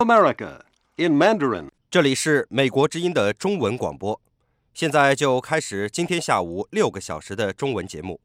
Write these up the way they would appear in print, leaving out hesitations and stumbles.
America in Mandarin。 这里是美国之音的中文广播，现在就开始今天下午6个小时的中文节目。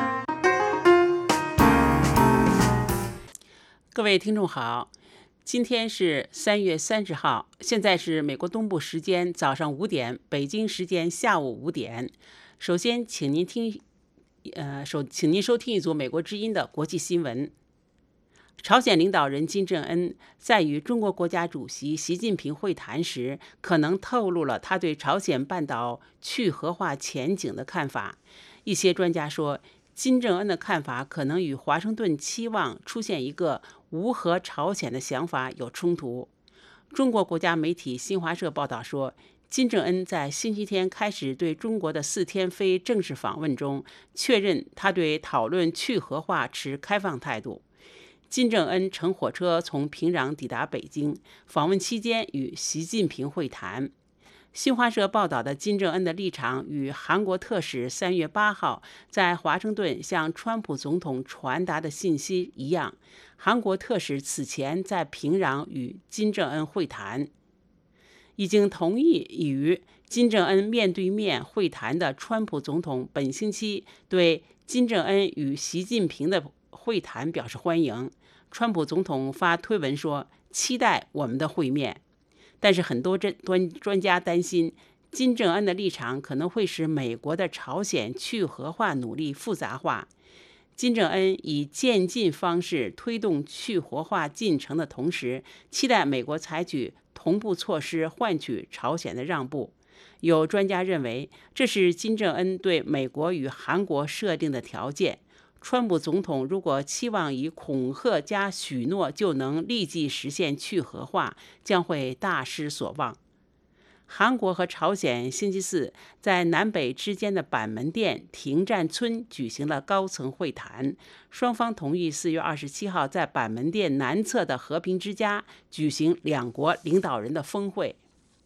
各位听众好，今天是3月30号，现在是美国东部时间早上5点，北京时间下午5点。首先，请您收听一组美国之音的国际新闻。朝鲜领导人金正恩在与中国国家主席习近平会谈时，可能透露了他对朝鲜半岛去核化前景的看法。一些专家说，金正恩的看法可能与华盛顿期望出现一个无核朝鲜的想法有冲突。中国国家媒体新华社报道说，金正恩在星期天开始对中国的4天非正式访问中，确认他对讨论去核化持开放态度。金正恩乘火车从平壤抵达北京，访问期间与习近平会谈。新华社报道的金正恩的立场与韩国特使3月8号在华盛顿向川普总统传达的信息一样，韩国特使此前在平壤与金正恩会谈。已经同意与金正恩面对面会谈的川普总统本星期对金正恩与习近平的会谈表示欢迎。川普总统发推文说，期待我们的会面。但是很多专家担心，金正恩的立场可能会使美国的朝鲜去核化努力复杂化。金正恩以渐进方式推动去核化进程的同时，期待美国采取同步措施换取朝鲜的让步。有专家认为，这是金正恩对美国与韩国设定的条件。川普总统如果期望以恐吓加许诺就能立即实现去核化，将会大失所望。韩国和朝鲜星期四在南北之间的板门店停战村举行了高层会谈，双方同意4月27号在板门店南侧的和平之家举行两国领导人的峰会。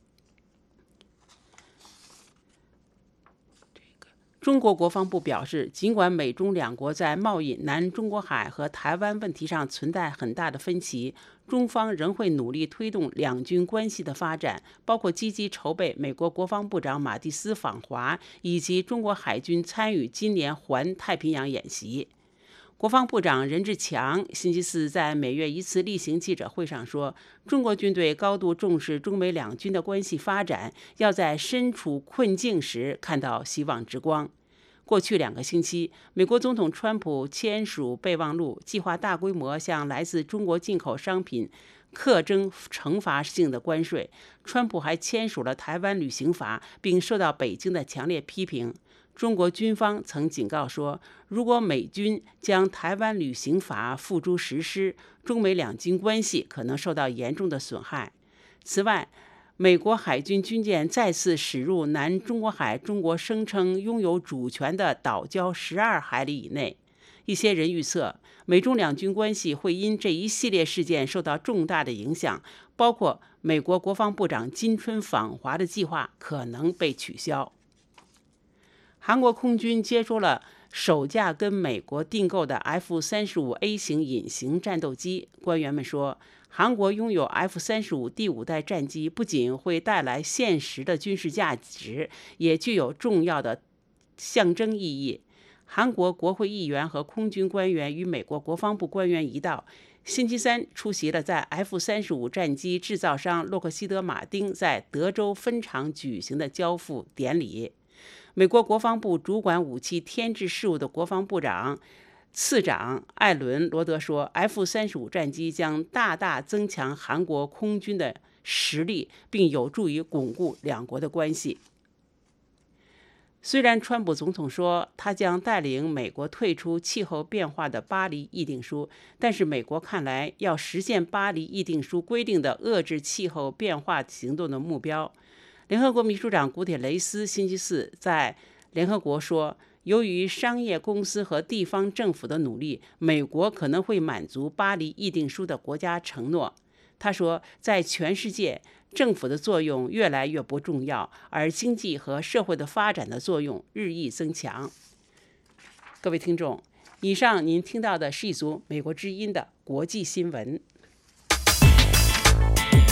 中国国防部表示，尽管美中两国在贸易、南中国海和台湾问题上存在很大的分歧，中方仍会努力推动两军关系的发展，包括积极筹备美国国防部长马蒂斯访华，以及中国海军参与今年环太平洋演习。国防部长任志强星期四在每月一次例行记者会上说，中国军队高度重视中美两军的关系发展，要在身处困境时看到希望之光。过去2个星期，美国总统川普签署备忘录，计划大规模向来自中国进口商品课征惩罚性的关税。川普还签署了台湾旅行法，并受到北京的强烈批评。中国军方曾警告说，如果美军将台湾旅行法付诸实施，中美两军关系可能受到严重的损害。此外，美国海军军舰再次驶入南中国海，中国声称拥有主权的岛礁12海里以内。一些人预测，美中两军关系会因这一系列事件受到重大的影响，包括美国国防部长金春访华的计划可能被取消。韩国空军接收了首架跟美国订购的 F-35A 型隐形战斗机。官员们说，韩国拥有 F-35第5代战机不仅会带来现实的军事价值，也具有重要的象征意义。韩国国会议员和空军官员与美国国防部官员一道，星期三出席了在 F-35战机制造商洛克希德马丁在德州分厂举行的交付典礼。美国国防部主管武器添置事务的国防部长次长艾伦·罗德说， F-35战机将大大增强韩国空军的实力，并有助于巩固两国的关系。虽然川普总统说他将带领美国退出气候变化的巴黎议定书，但是美国看来要实现巴黎议定书规定的遏制气候变化行动的目标。联合国秘书长古铁雷斯星期四在联合国说，由于商业公司和地方政府的努力，美国可能会满足巴黎议定书的国家承诺。他说，在全世界，政府的作用越来越不重要，而经济和社会的发展的作用日益增强。各位听众，以上您听到的是一组美国之音的国际新闻。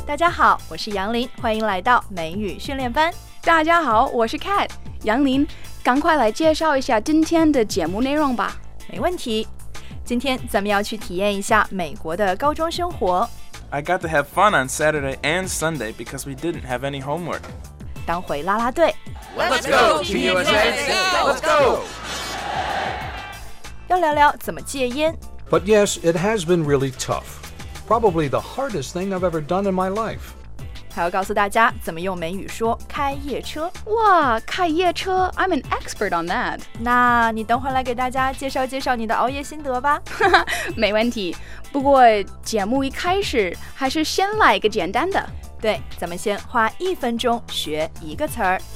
大家好，我是杨林，欢迎来到美语训练班。 大家好，我是 Kat 杨林，赶快来介绍一下今天的节目内容吧。 没问题，今天咱们要去体验一下美国的高中生活。 I got to have fun on Saturday and Sunday because we didn't have any homework. 当回啦啦队 Let's go, Team USA! Let's go! 要聊聊怎么戒烟。 But yes, it has been really tough. Probably the hardest thing I've ever done in my life. 还要告诉大家怎么用美语说开夜车。 哇，开夜车 I'm an expert on that. 那你等会儿来给大家介绍介绍你的熬夜心得吧。 没问题，不过节目一开始还是先来一个简单的。 对，咱们先花1分钟学一个词儿。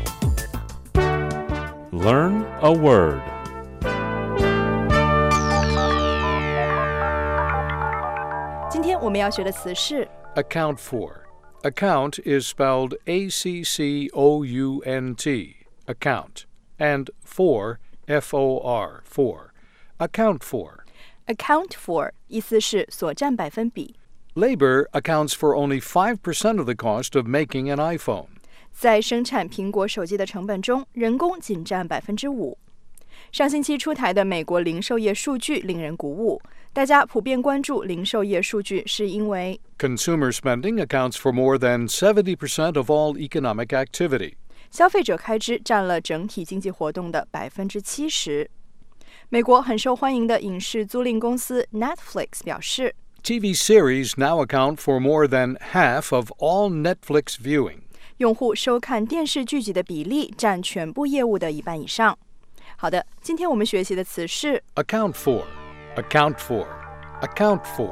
Learn a word. 今天我们要学的词是 Account for. Account is spelled A-C-C-O-U-N-T, account, and for, F-O-R, for. Account for. account for 意思是所占百分比。 Labor accounts for only 5% of the cost of making an iPhone. 在生产苹果手机的成本中，人工仅占5%。上星期出台的美国零售业数据令人鼓舞，大家普遍关注零售业数据，是因为 Consumer spending accounts for more than 70% of all economic activity. 消费者开支占了整体经济活动的70%。美国很受欢迎的影视租赁公司 Netflix 表示 TV series now account for more than half of all Netflix viewing. 用户收看电视剧集的比例占全部业务的1半以上。好的，今天我们学习的词是 Account for, account for, account for.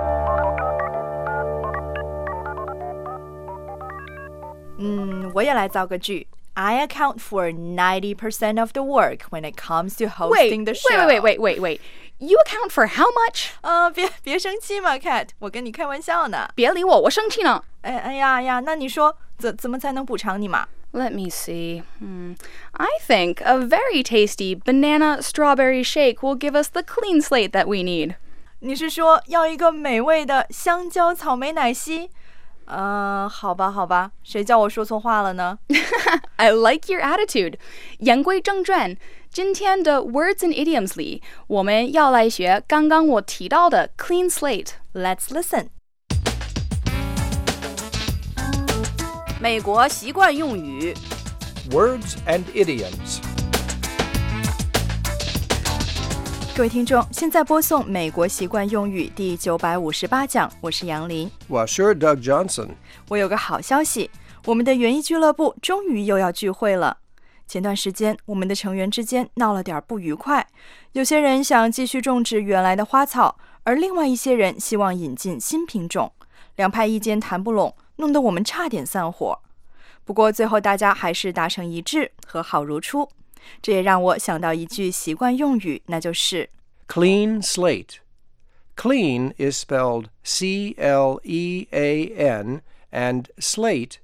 我也来造个句。I account for 90% of the work when it comes to hosting the show. Wait. You account for how much? 别生气嘛 ，Kat， 我跟你开玩笑呢。 别理我，我生气呢。 哎呀，那你说怎么才能补偿你嘛？ Let me see. I think a very tasty banana strawberry shake will give us the clean slate that we need. 你是说要一个美味的香蕉草莓奶昔？好吧，谁叫我说错话了呢？ I like your attitude. 言归正传，今天的 Words and Idioms 里，我们要来学刚刚我提到的 clean slate. Let's listen. 美国习惯用语 Words and idioms. 各位听众，现在播送美国习惯用语第958讲，我是杨林。 我是 Doug Johnson. 我有个好消息，我们的园艺俱乐部终于又要聚会了。前段时间，我们的成员之间闹了点不愉快，有些人想继续种植原来的花草，而另外一些人希望引进新品种，两派意见谈不拢，弄得我们差点散伙。不过最后大家还是达成一致，和好如初。这也让我想到一句习惯用语，那就是 Clean slate. Clean is spelled C-L-E-A-N and slate,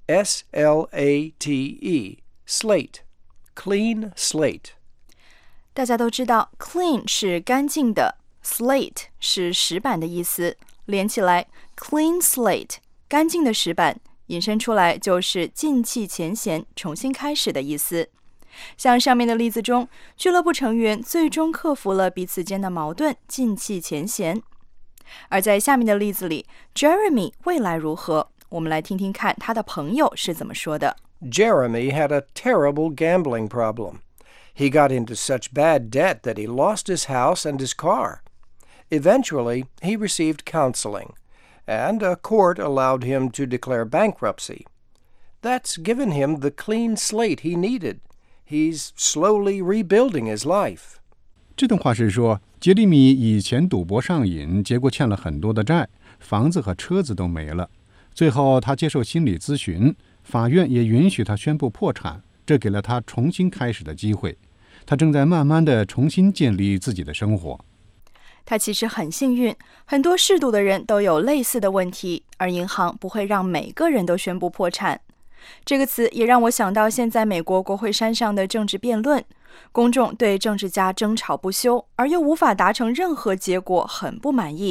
S-L-A-T-E, slate. Clean slate. 大家都知道 clean 是干净的， slate 是石板的意思，连起来 clean slate 干净的石板，引申出来就是尽弃前嫌，重新开始的意思。像上面的例子中，俱乐部成员最终克服了彼此间的矛盾，尽弃前嫌。而在下面的例子里 Jeremy 未来如何？我们来听听看他的朋友是怎么说的。 Jeremy had a terrible gambling problem. He got into such bad debt that he lost his house and his car. Eventually, he received counseling, and a court allowed him to declare bankruptcy. That's given him the clean slate he needed.He's slowly rebuilding his life. 这段话是说，杰里米以前赌博上瘾，结果欠了很多的债，房子和车子都没了。最后他接受心理咨询，法院也允许他宣布破产，这给了他重新开始的机会。他正在慢慢地重新建立自己的生活。 他其实很幸运，很多嗜赌的人都有类似的问题，而银行不会让每个人都宣布破产。这个词也让我想到现在美国国会山上的政治辩论，公众对政治家争吵不休，而又无法达成任何结果，很不满意。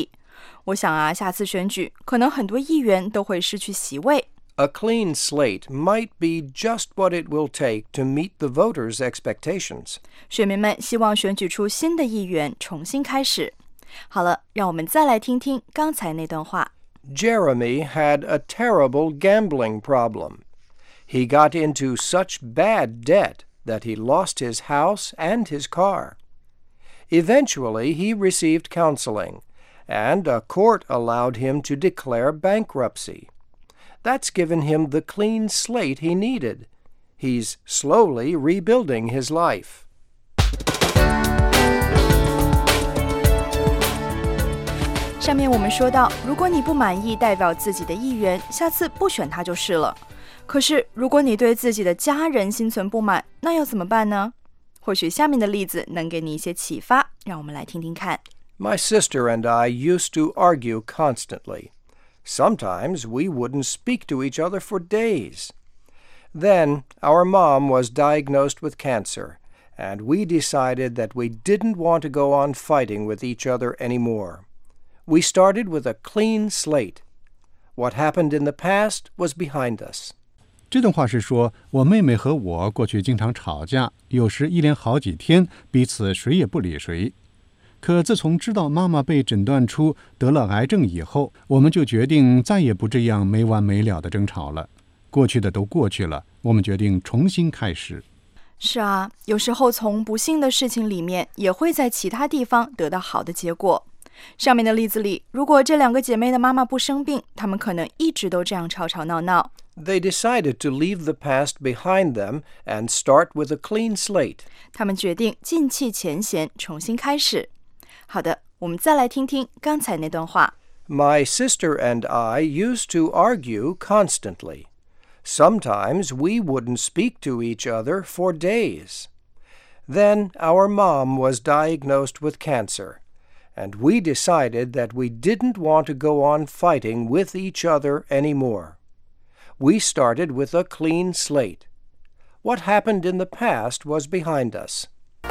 我想啊，下次选举可能很多议员都会失去席位。 A clean slate might be just what it will take to meet the voters' expectations. 选民们希望选举出新的议员，重新开始。好了，让我们再来听听刚才那段话。 Jeremy had a terrible gambling problem. He got into such bad debt that he lost his house and his car. Eventually, he received counseling, and a court allowed him to declare bankruptcy. That's given him the clean slate he needed. He's slowly rebuilding his life. 上面我们说到，如果你不满意代表自己的议员，下次不选他就是了。可是，如果你对自己的家人心存不满，那要怎么办呢？或许下面的例子能给你一些启发，让我们来听听看。 My sister and I used to argue constantly. Sometimes we wouldn't speak to each other for days. Then our mom was diagnosed with cancer, and we decided that we didn't want to go on fighting with each other anymore. We started with a clean slate. What happened in the past was behind us. 这段话是说，我妹妹和我过去经常吵架，有时一连好几天，彼此谁也不理谁。可自从知道妈妈被诊断出得了癌症以后，我们就决定再也不这样没完没了的争吵了。过去的都过去了，我们决定重新开始。 是啊，有时候从不幸的事情里面，也会在其他地方得到好的结果。上面的例子里，如果这两个姐妹的妈妈不生病，她们可能一直都这样吵吵闹闹。 They decided to leave the past behind them and start with a clean slate. 他们决定尽弃前嫌，重新开始。好的，我们再来听听刚才那段话。 My sister and I used to argue constantly. Sometimes we wouldn't speak to each other for days. Then our mom was diagnosed with cancer, and we decided that we didn't want to go on fighting with each other anymore. We started with a clean slate. What happened in the past was behind us.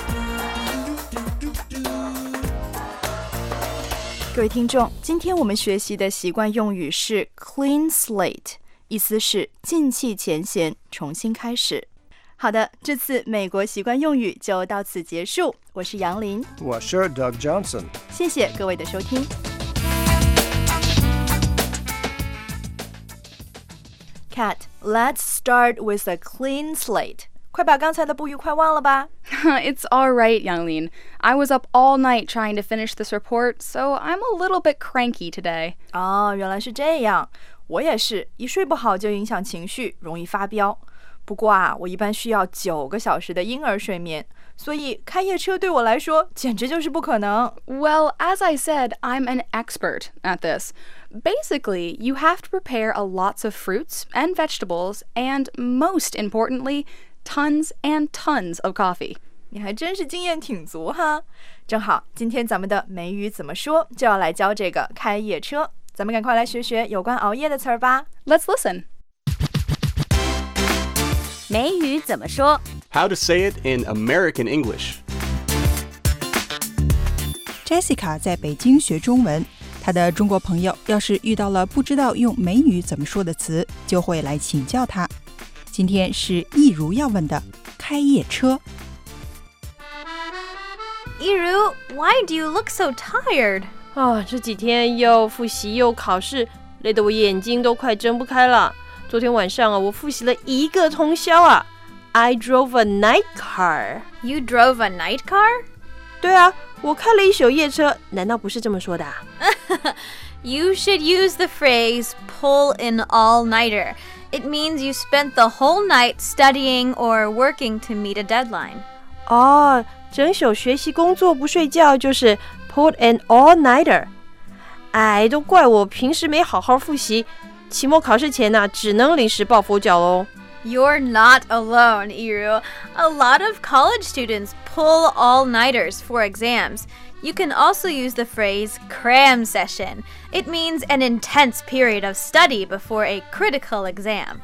各位听众，今天我们学习的习惯用语是 clean slate， 意思是尽弃前嫌，重新开始。好的，这次美国习惯用语就到此结束。我是杨林， 我是 Doug Johnson， 谢谢各位的收听。Kat, let's start with a clean slate. 快把刚才的不愉快忘了吧。 It's all right, Yanglin. I was up all night trying to finish this report, so I'm a little bit cranky today. 哦，原来是这样。我也是，一睡不好就影响情绪，容易发飙。不过啊，我一般需要9个小时的婴儿睡眠，所以开夜车对我来说简直就是不可能。 Well, as I said, I'm an expert at this. Basically, you have to prepare a lots of fruits and vegetables, and most importantly, tons and tons of coffee. 你还真是经验挺足哈。正好，今天咱们的美语怎么说就要来教这个开夜车。咱们赶快来学学有关熬夜的词儿吧。 Let's listen. 美语怎么说 How to say it in American English. Jessica 在北京学中文，她的中国朋友要是遇到了不知道用美语怎么说的词，就会来请教她。今天是易如要问的开夜车。 易如 why do you look so tired? 这几天又复习又考试，累得我眼睛都快睁不开了。昨天晚上我复习了1个通宵啊。I drove a night car. You drove a night car? 对啊，我开了一宿夜车，难道不是这么说的啊？ You should use the phrase pull an all-nighter. It means you spent the whole night studying or working to meet a deadline. 整宿学习工作不睡觉就是 pull an all-nighter. 都怪我平时没好好复习，期末考试前只能临时抱佛脚咯。 You're not alone, Iru. A lot of college students pull all-nighters for exams. You can also use the phrase cram session. It means an intense period of study before a critical exam.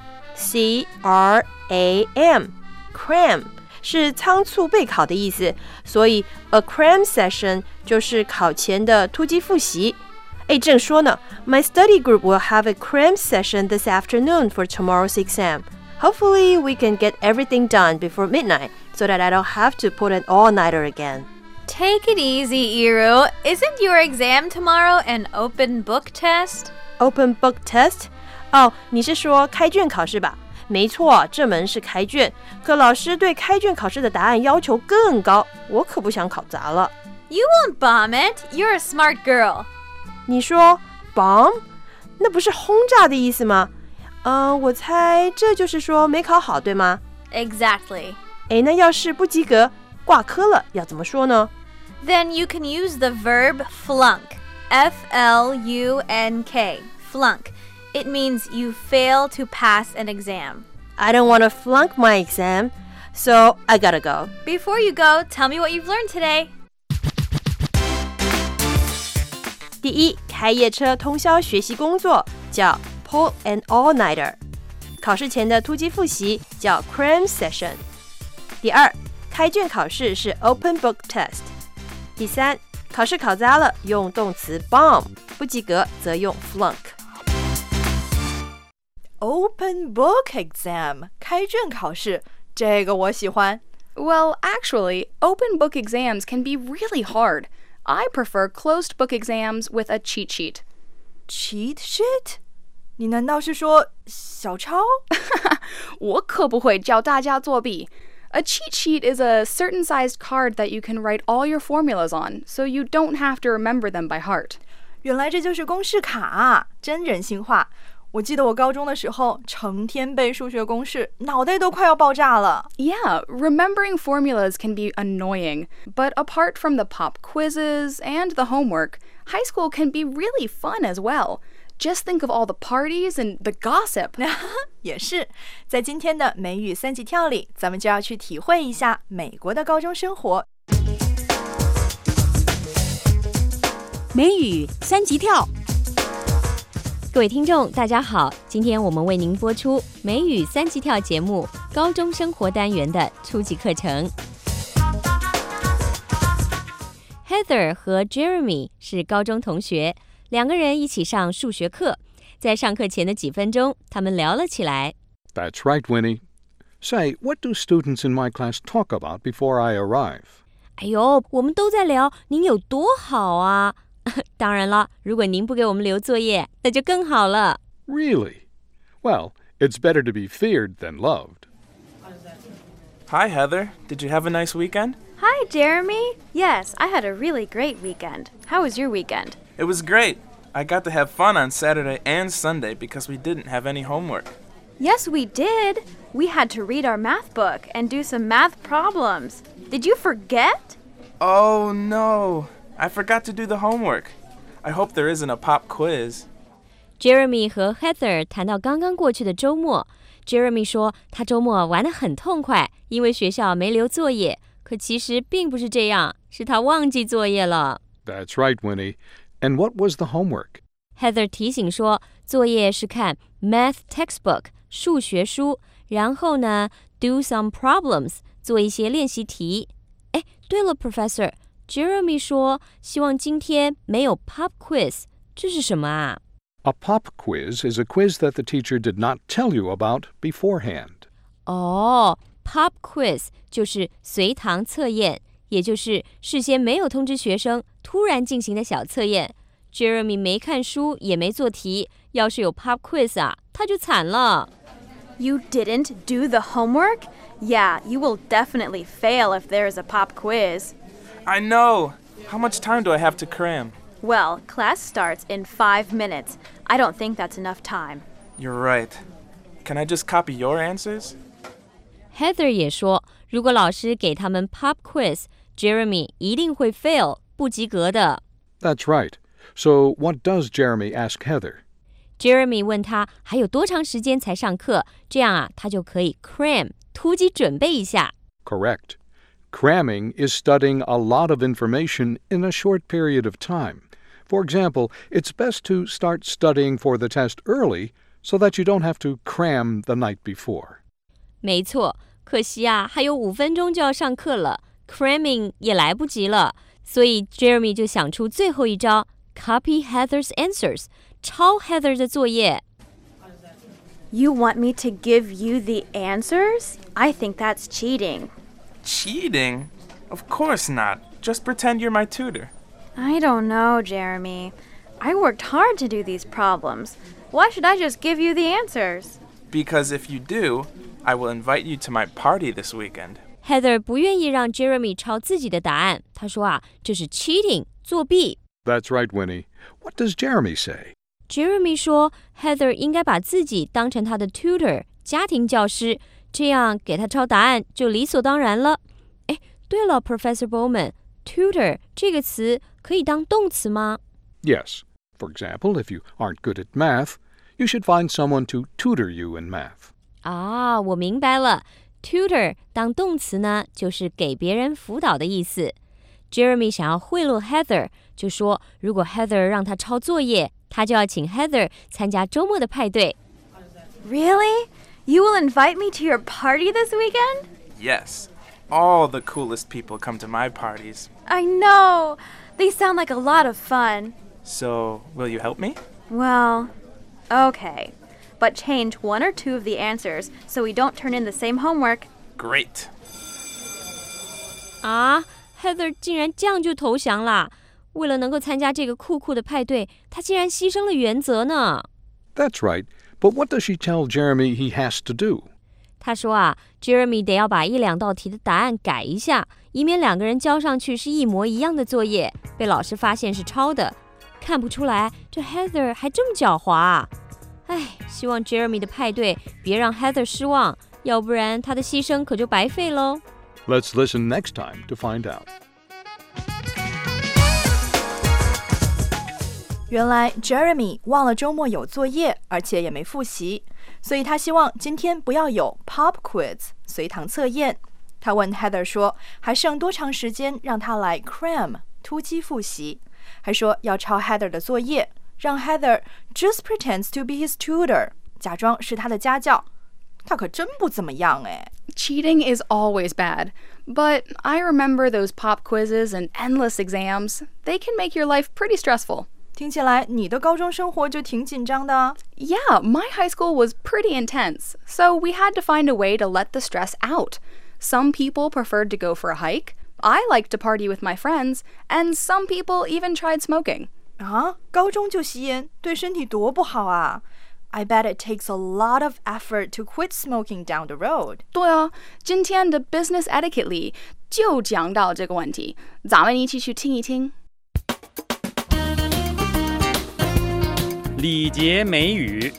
C-R-A-M, cram 是仓促备考的意思，所以 a cram session 就是考前的突击复习。 哎，正说呢 ，My study group will have a cram session this afternoon for tomorrow's exam. Hopefully, we can get everything done before midnight so that I don't have to put an all-nighter again. Take it easy, Iru. Isn't your exam tomorrow an open book test? Open book test? 哦，你是说开卷考试吧？没错，这门是开卷，可老师对开卷考试的答案要求更高，我可不想考砸了。 You won't bomb it. You're a smart girl. 你说 bomb？ 那不是轰炸的意思吗？我猜这就是说没考好，对吗？ Exactly. 哎，那要是不及格，挂科了，要怎么说呢？ Then you can use the verb flunk. F-L-U-N-K. Flunk. It means you fail to pass an exam. I don't want to flunk my exam, so I gotta go. Before you go, tell me what you've learned today. 第一，开夜车通宵学习工作叫 pull an all-nighter， 考试前的突击复习叫 cram session。第二，开卷考试是 open book test。第三，考试考砸了用动词 bomb， 不及格则用 flunk。Open book exam 开卷考试，这个我喜欢。 Well, actually, open book exams can be really hard. I prefer closed book exams with a cheat sheet. Cheat sheet? 你难道是说小抄？ 我可不会教大家作弊。A cheat sheet is a certain sized card that you can write all your formulas on, so you don't have to remember them by heart. 原来这就是公式卡啊，真人性化。我记得我高中的时候，成天背数学公式，脑袋都快要爆炸了。 Yeah, remembering formulas can be annoying, but apart from the pop quizzes and the homework, high school can be really fun as well. Just think of all the parties and the gossip. 也是，在今天的美语三级跳里，咱们就要去体会一下美国的高中生活。 美语三级跳。各位听众大家好，今天我们为您播出美语三级跳节目高中生活单元的初级课程。Heather 和 Jeremy 是高中同学，两个人一起上数学课，在上课前的几分钟他们聊了起来。 That's right, Winnie. Say, what do students in my class talk about before I arrive? 哎呦，我们都在聊您有多好啊。当然了，如果您不给我们留作业，那就更好了。 Really? Well, it's better to be feared than loved. Hi, Heather. Did you have a nice weekend? Hi, Jeremy. Yes, I had a really great weekend. How was your weekend? It was great. I got to have fun on Saturday and Sunday because we didn't have any homework. Yes, we did. We had to read our math book and do some math problems. Did you forget? Oh, no. I forgot to do the homework. I hope there isn't a pop quiz. Jeremy 和 Heather 谈到刚刚过去的周末。Jeremy 说他周末玩得很痛快，因为学校没留作业。可其实并不是这样，是他忘记作业了。 That's right, Winnie. And what was the homework? Heather 提醒说，作业是看 math textbook 数学书，然后呢 do some problems 做一些练习题。哎，对了 Professor。Jeremy 说希望今天没有 pop quiz， 这是什么啊？ A pop quiz is a quiz that the teacher did not tell you about beforehand. 哦， pop quiz 就是随堂测验，也就是事先没有通知学生，突然进行的小测验。Jeremy 没看书也没做题，要是有 pop quiz 啊，他就惨了。 You didn't do the homework? Yeah, you will definitely fail if there is a pop quiz. I know. How much time do I have to cram? Well, class starts in 5 minutes. I don't think that's enough time. You're right. Can I just copy your answers? Heather 也说，如果老师给他们 pop quiz， Jeremy 一定会 fail， 不及格的。 That's right. So what does Jeremy ask Heather? Jeremy 问他还有多长时间才上课，这样啊，他就可以 cram 突击准备一下。 Correct. Cramming is studying a lot of information in a short period of time. For example, it's best to start studying for the test early so that you don't have to cram the night before. 没错，可惜啊，还有5分钟就要上课了 ，cramming 也来不及了，所以 Jeremy 就想出最后一招 copy Heather's answers， 抄 Heather 的作业。 You want me to give you the answers? I think that's cheating. Cheating? Of course not. Just pretend you're my tutor. I don't know, Jeremy. I worked hard to do these problems. Why should I just give you the answers? Because if you do, I will invite you to my party this weekend. Heather 不愿意让 Jeremy 抄自己的答案，她说啊，这是 cheating， 作弊。 That's right, Winnie. What does Jeremy say? Jeremy 说 Heather 应该把自己当成他的 tutor 家庭教师，这样给他抄答案就理所当然了。诶，对了 Professor Bowman， tutor 这个词可以当动词吗？ Yes. For example, if you aren't good at math, you should find someone to tutor you in math. 啊，我明白了。Tutor 当动词呢，就是给别人辅导的意思。Jeremy 想要贿赂 Heather， 就说如果 Heather 让他抄作业，他就要请 Heather 参加周末的派对。 Really? You will invite me to your party this weekend? Yes. All the coolest people come to my parties. I know. They sound like a lot of fun. So, will you help me? Well, okay. But change one or two of the answers so we don't turn in the same homework. Great. 啊 Heather 竟然这样就投降啦！为了能够参加这个酷酷的派对，她竟然牺牲了原则呢。 That's right. But what does she tell Jeremy he has to do? 她说啊 ，Jeremy 得要把一两道题的答案改一下，以免两个人交上去是一模一样的作业，被老师发现是抄的。看不出来，这 Heather 还这么狡猾啊！唉，希望 Jeremy 的派对别让 Heather 失望，要不然她的牺牲可就白费喽。 Let's listen next time to find out. 原来 Jeremy 忘了周末有作业，而且也没复习，所以他希望今天不要有 pop quiz 随堂测验。他问 Heather 说，还剩多长时间让他来 cram 突击复习，还说要抄 Heather 的作业，让 Heather just pretends to be his tutor 假装是他的家教。他可真不怎么样哎。 Cheating is always bad, but I remember those pop quizzes and endless exams. They can make your life pretty stressful. 听起来你的高中生活就挺紧张的啊。 Yeah, my high school was pretty intense, so we had to find a way to let the stress out. Some people preferred to go for a hike. I liked to party with my friends, and some people even tried smoking. 啊，高中就吸烟，对身体多不好啊。I bet it takes a lot of effort to quit smoking down the road. 对啊，今天的 Business Etiquette 里就讲到这个问题，咱们一起去听一听。 礼节美语。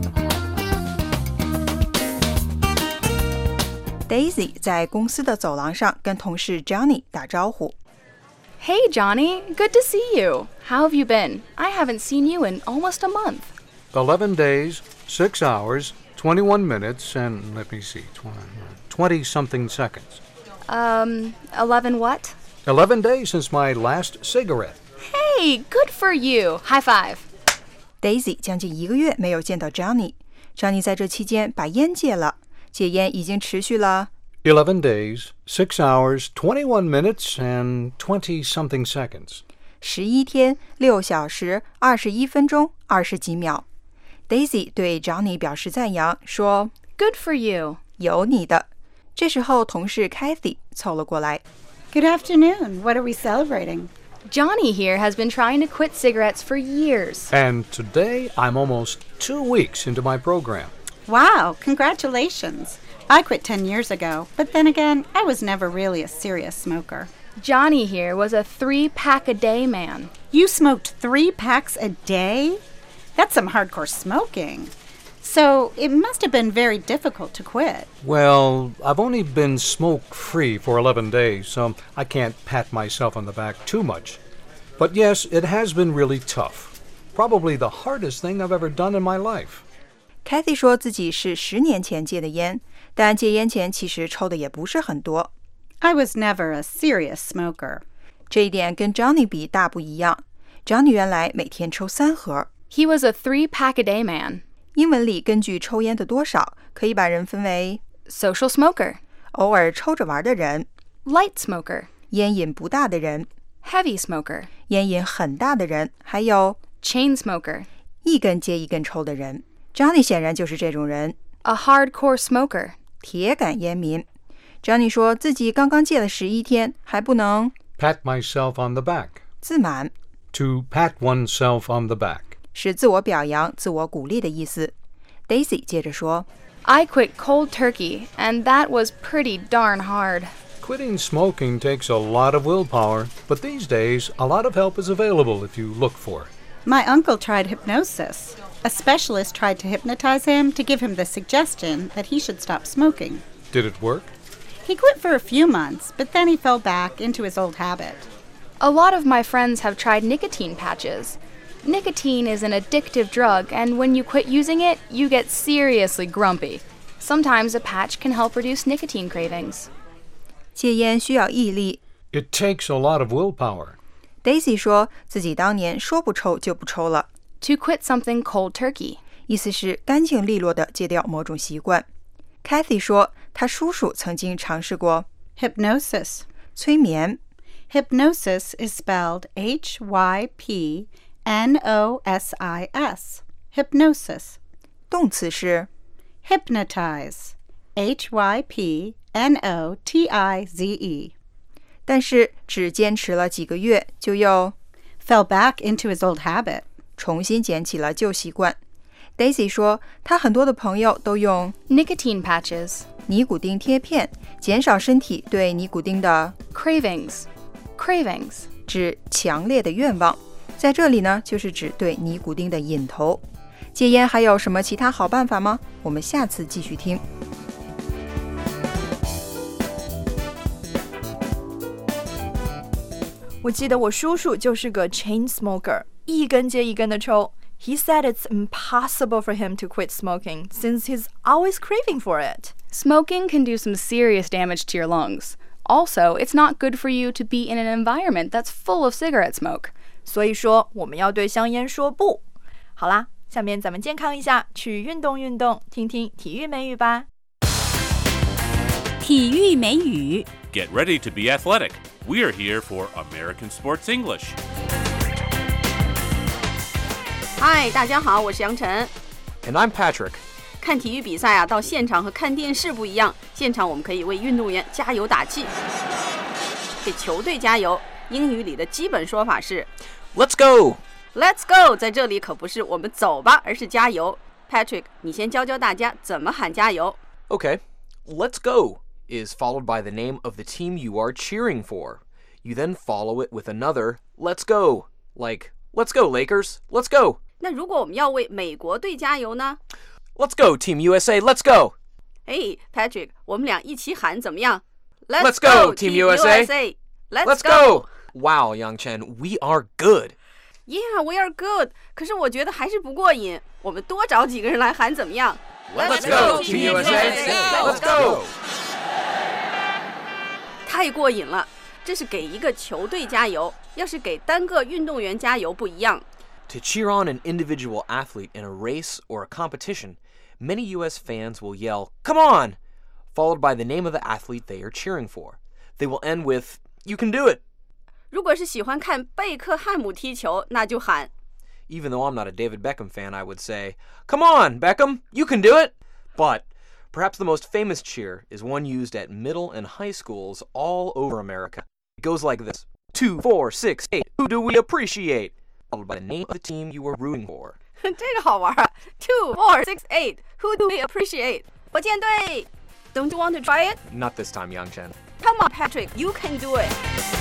Daisy 在公司的走廊上跟同事 Johnny 打招呼。 Hey Johnny, good to see you. How have you been? I haven't seen you in almost a month. 11 days, 6 hours, 21 minutes, and let me see, 20-something seconds. 11 what? 11 days since my last cigarette. Hey, good for you. High five. Daisy 将近1个月没有见到 Johnny。Johnny 在这期间把烟戒了，戒烟已经持续了 11 days, 6 hours, 21 minutes, and 20-something seconds. 11天6小时21分钟20几秒。Daisy 对 Johnny 表示赞扬，说 Good for you. 有你的。这时候同事 Kathy 凑了过来。 Good afternoon. What are we celebrating? Johnny here has been trying to quit cigarettes for years. And today I'm almost 2 weeks into my program. Wow, congratulations. I quit 10 years ago, but then again, I was never really a serious smoker. Johnny here was a 3-pack-a-day man. You smoked 3 packs a day? That's some hardcore smoking. So it must have been very difficult to quit. Well, I've only been smoke-free for 11 days, so I can't pat myself on the back too much. But yes, it has been really tough. Probably the hardest thing I've ever done in my life. Kathy 说自己是10年前戒的烟，但戒烟前其实抽的也不是很多。 I was never a serious smoker. 这一点跟 Johnny 比大不一样。Johnny 原来每天抽3盒。 He was a 3-pack-a-day man. 英文里根据抽烟的多少，可以把人分为 social smoker 偶尔抽着玩的人 light smoker 烟瘾不大的人 heavy smoker, 烟瘾很大的人，还有 chain smoker, 一根接一根抽的人。Johnny 显然就是这种人。 a hardcore smoker, 铁杆烟民。Johnny 说自己刚刚戒了11天，还不能 Pat myself on the back. 自满。 To pat oneself on the back. 是自我表扬、自我鼓励的意思。Daisy 接着说 I quit cold turkey, and that was pretty darn hard. Quitting smoking takes a lot of willpower, but these days, a lot of help is available if you look for it. My uncle tried hypnosis. A specialist tried to hypnotize him to give him the suggestion that he should stop smoking. Did it work? He quit for a few months, but then he fell back into his old habit. A lot of my friends have tried nicotine patches. Nicotine is an addictive drug, and when you quit using it, you get seriously grumpy. Sometimes a patch can help reduce nicotine cravings. 戒烟需要毅力。 It takes a lot of willpower. Daisy 说自己当年说不抽就不抽了。 To quit something cold turkey. 意思是干净利落地戒掉某种习惯。Kathy 说她叔叔曾经尝试过 hypnosis. 催眠。 Hypnosis is spelled Hypnosis. Hypnosis. 动词是 hypnotize. Hypnotize. 但是只坚持了几个月，就又 fell back into his old habit. 重新捡起了旧习惯。Daisy 说她很多的朋友都用 nicotine patches. 尼古丁贴片，减少身体对尼古丁的 cravings. 指强烈的愿望，在这里呢就是指对尼古丁的瘾头。戒烟还有什么其他好办法吗？我们下次继续听。 我记得我叔叔就是个 chain smoker， 一根接一根的抽。He said it's impossible for him to quit smoking since he's always craving for it. Smoking can do some serious damage to your lungs. Also, it's not good for you to be in an environment that's full of cigarette smoke. 所以说，我们要对香烟说不。好啦，下面咱们健康一下，去运动运动，听听体育美语吧。 体育美语 Get ready to be athletic. We're here for American Sports English. 嗨，大家好，我是杨晨。 And I'm Patrick. 看体育比赛啊，到现场和看电视不一样。现场我们可以为运动员加油打气，给球队加油。英语里的基本说法是 Let's go! Let's go! 在这里可不是我们走吧，而是加油。Patrick， 你先教教大家怎么喊加油。 Okay, let's go is followed by the name of the team you are cheering for. You then follow it with another let's go, like let's go Lakers, let's go. 那如果我们要为美国队加油呢？ Let's go Team USA, let's go. Hey, Patrick， 我们俩一起喊怎么样？ Let's go Team USA. Let's go. Wow, Yang Chen, we are good. Yeah, we are good. 可是我觉得还是不过瘾，我们多找几个人来喊怎么样？ Let's go Team USA. Let's go. 太过瘾了，这是给一个球队加油，要是给单个运动员加油不一样。 To cheer on an individual athlete in a race or a competition, many U.S. fans will yell, "Come on!" followed by the name of the athlete they are cheering for. They will end with, "You can do it!" 如果是喜欢看贝克汉姆踢球，那就喊 Even though I'm not a David Beckham fan, I would say, "Come on, Beckham, you can do it!" But perhaps the most famous cheer is one used at middle and high schools all over America. It goes like this: 2, 4, 6, 8, who do we appreciate? Followed by the name of the team you are rooting for. 这个好玩啊 ！2, 4, 6, 8, who do we appreciate? 火箭队 Don't you want to try it? Not this time, Yang Chen. Come on, Patrick, you can do it.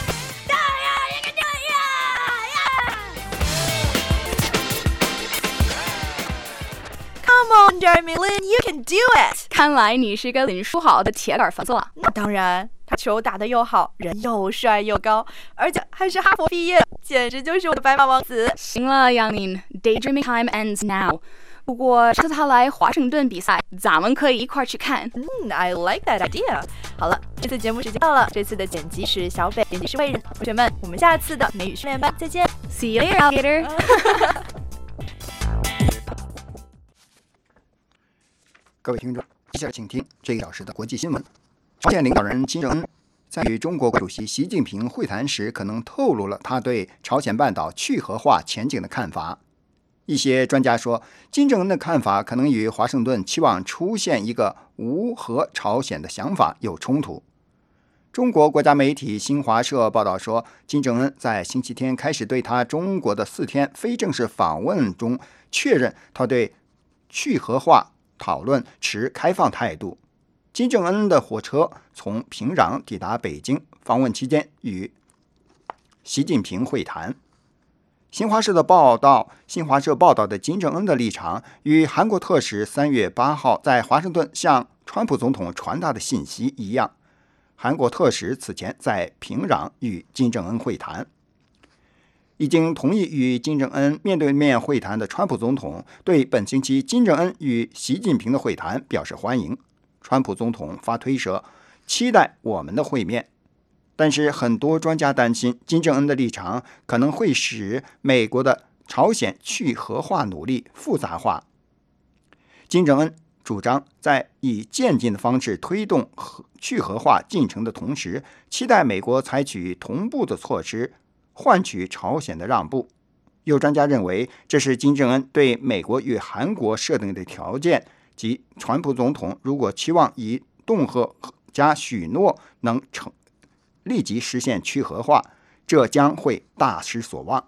Come on, Jeremy Lin, you can do it. 看来你是个很说好的铁杆粉丝了。 那当然，他球打得又好，人又帅又高，而且还是哈佛毕业，简直就是我的白马王子。 行了，杨宁 ，Daydreaming time ends now. 不过这次他来华盛顿比赛，咱们可以一块去看。 I like that idea. 好了，这次节目时间到了，这次的剪辑是小北，编辑是魏人。同学们，我们下次的美语训练班再见。 See you later, alligator. 各位听众，接下来请听这一小时的国际新闻。朝鲜领导人金正恩在与中国主席习近平会谈时，可能透露了他对朝鲜半岛去核化前景的看法。一些专家说，金正恩的看法可能与华盛顿期望出现一个无核朝鲜的想法有冲突。中国国家媒体新华社报道说，金正恩在星期天开始对他中国的4天非正式访问中确认他对去核化讨论持开放态度。金正恩的火车从平壤抵达北京，访问期间与习近平会谈。新华社报道的金正恩的立场与韩国特使3月8号在华盛顿向川普总统传达的信息一样。韩国特使此前在平壤与金正恩会谈。已经同意与金正恩面对面会谈的川普总统对本星期金正恩与习近平的会谈表示欢迎。川普总统发推说，期待我们的会面。但是很多专家担心，金正恩的立场可能会使美国的朝鲜去核化努力复杂化。金正恩主张在以渐进的方式推动去核化进程的同时，期待美国采取同步的措施，换取朝鲜的让步。有专家认为，这是金正恩对美国与韩国设定的条件，即川普总统如果期望以恫吓加许诺能立即实现去核化，这将会大失所望。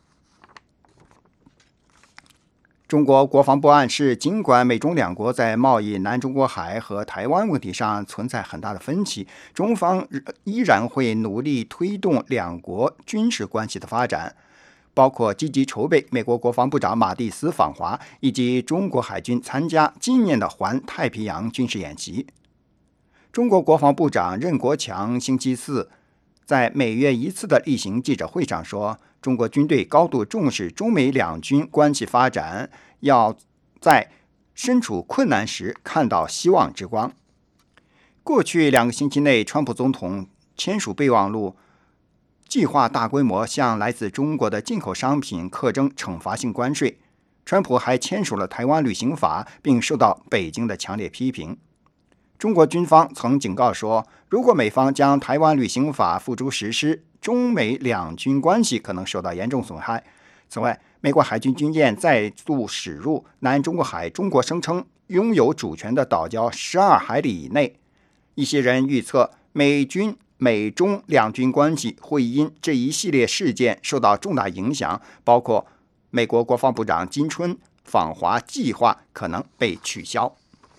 中国国防部暗示，尽管美中两国在贸易、南中国海和台湾问题上存在很大的分歧，中方依然会努力推动两国军事关系的发展，包括积极筹备美国国防部长马蒂斯访华，以及中国海军参加今年的环太平洋军事演习。中国国防部长任国强星期四在每月一次的例行记者会上说，中国军队高度重视中美两军关系发展，要在身处困难时看到希望之光。过去2个星期内，川普总统签署备忘录，计划大规模向来自中国的进口商品课征惩罚性关税。川普还签署了台湾旅行法，并受到北京的强烈批评。中国军方曾警告说，如果美方将台湾旅行法付诸实施，中美两军关系可能受到严重损害。此外，美国海军军舰再度驶入南中国海，中国声称拥有主权的岛礁12海里以内。一些人预测，美中两军关系会因这一系列事件受到重大影响，包括美国国防部长金春访华计划可能被取消。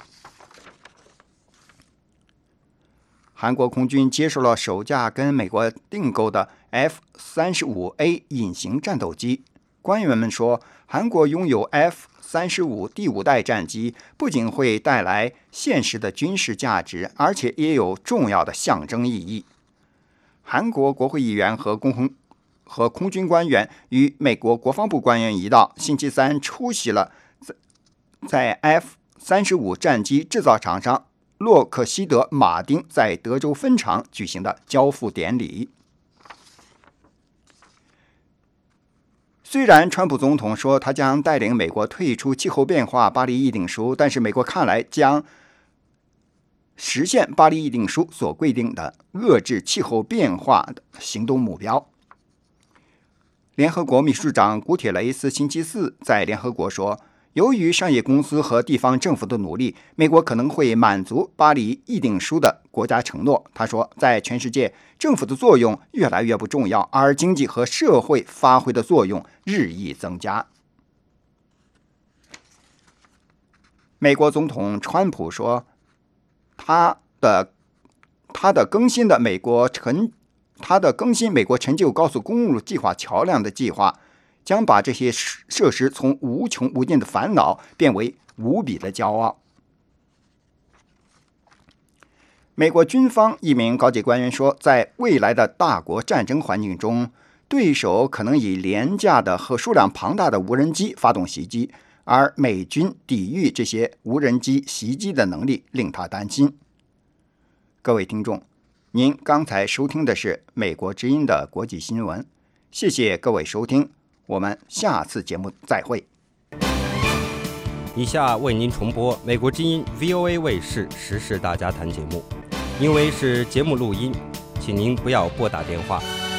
韩国空军接受了首架跟美国订购的 F-35A 隐形战斗机。官员们说，韩国拥有 F-35第5代战机，不仅会带来现实的军事价值，而且也有重要的象征意义。韩国国会议员和空军官员与美国国防部官员一道，星期三出席了在 F-35 战机制造厂商洛克希德马丁在德州分厂举行的交付典礼。虽然川普总统说他将带领美国退出气候变化巴黎议定书，但是美国看来将实现巴黎议定书所规定的遏制气候变化的行动目标。联合国秘书长古铁雷斯星期四在联合国说，由于商业公司和地方政府的努力，美国可能会满足巴黎议定书的国家承诺。他说，在全世界，政府的作用越来越不重要，而经济和社会发挥的作用日益增加。美国总统川普说，他的更新美国陈旧高速公路计划桥梁的计划，将把这些设施从无穷无尽的烦恼变为无比的骄傲。美国军方一名高级官员说，在未来的大国战争环境中，对手可能以廉价的和数量庞大的无人机发动袭击，而美军抵御这些无人机袭击的能力令他担心。各位听众，您刚才收听的是美国之音的国际新闻，谢谢各位收听，我们下次节目再会。 以下为您重播美国之音 VOA 卫视时事大家谈节目。因为是节目录音， 请您不要拨打电话。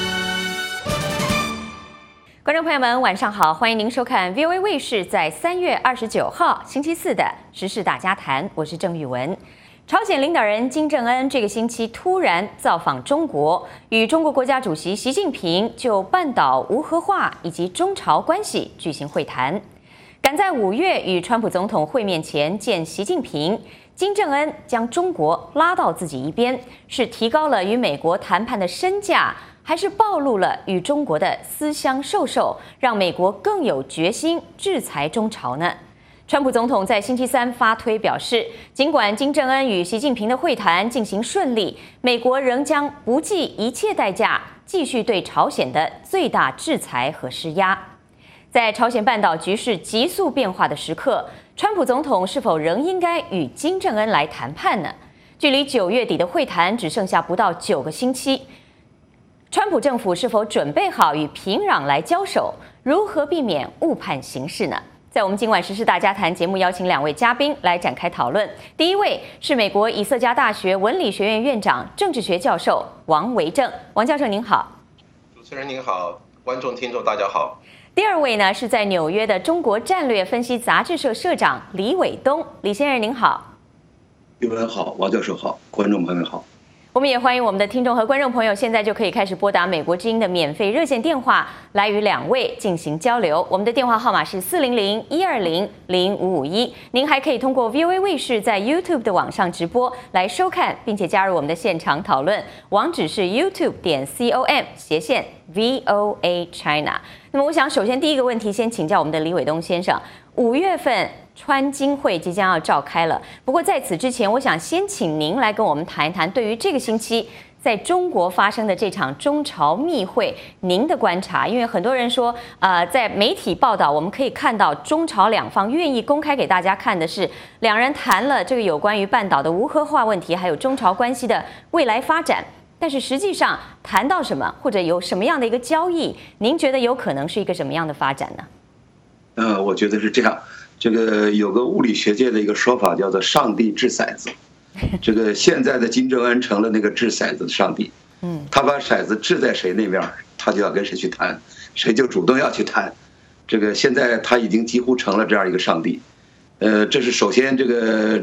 观众朋友们，晚上好，欢迎您收看 VOA 卫视在3月29号星期四的时事大家谈，我是郑玉文。朝鲜领导人金正恩这个星期突然造访中国，与中国国家主席习近平就半岛无核化以及中朝关系举行会谈。赶在5月与川普总统会面前见习近平，金正恩将中国拉到自己一边，是提高了与美国谈判的身价，还是暴露了与中国的私相授受，让美国更有决心制裁中朝呢？川普总统在星期三发推表示，尽管金正恩与习近平的会谈进行顺利，美国仍将不计一切代价继续对朝鲜的最大制裁和施压。在朝鲜半岛局势急速变化的时刻，川普总统是否仍应该与金正恩来谈判呢？距离9月底的会谈只剩下不到9个星期，川普政府是否准备好与平壤来交手？如何避免误判形势呢？在我们今晚时事大家谈节目，邀请2位嘉宾来展开讨论。第一位是美国以色加大学文理学院院长、政治学教授王维正，王教授您好。 主持人您好，观众听众大家好。 第二位呢是在纽约的中国战略分析杂志社社长李伟东，李先生您好。 玉文好，王教授好，观众朋友们好。 我们也欢迎我们的听众和观众朋友，现在就可以开始拨打美国之音的免费热线电话来与2位进行交流。我们的电话号码是400-120-0551。您还可以通过 VOA 卫视在 YouTube 的网上直播来收看，并且加入我们的现场讨论。网址是 youtube.com/VOA China。那么，我想首先第一个问题，先请教我们的李伟东先生。5月份川金会即将要召开了，不过在此之前，我想先请您来跟我们谈一谈，对于这个星期在中国发生的这场中朝密会，您的观察。因为很多人说，在媒体报道，我们可以看到中朝两方愿意公开给大家看的是，两人谈了这个有关于半岛的无核化问题，还有中朝关系的未来发展。但是实际上谈到什么，或者有什么样的一个交易，您觉得有可能是一个什么样的发展呢？ 我觉得是这样。这个有个物理学界的一个说法，叫做“上帝掷骰子”。这个现在的金正恩成了那个掷骰子的上帝。他把骰子掷在谁那边，他就要跟谁去谈，谁就主动要去谈。这个现在他已经几乎成了这样一个上帝。这是首先这个